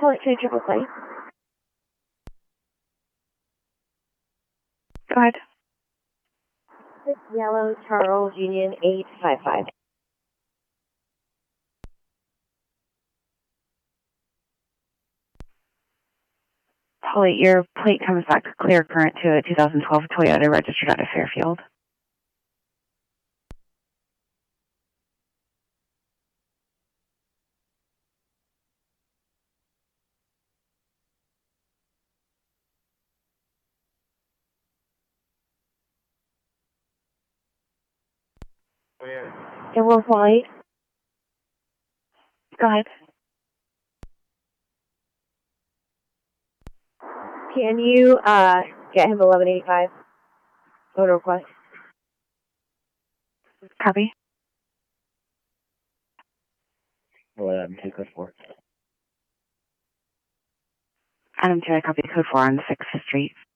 Polite 2 triple clay. Go ahead. 6 Yellow Charles Union 855. Polly, your plate comes back clear current to a 2012 Toyota registered out of Fairfield. It was white. Go ahead. Can you get him 1185? Photo request. Copy. Take code 4. Adam 2, I copy code 4 on 6th Street.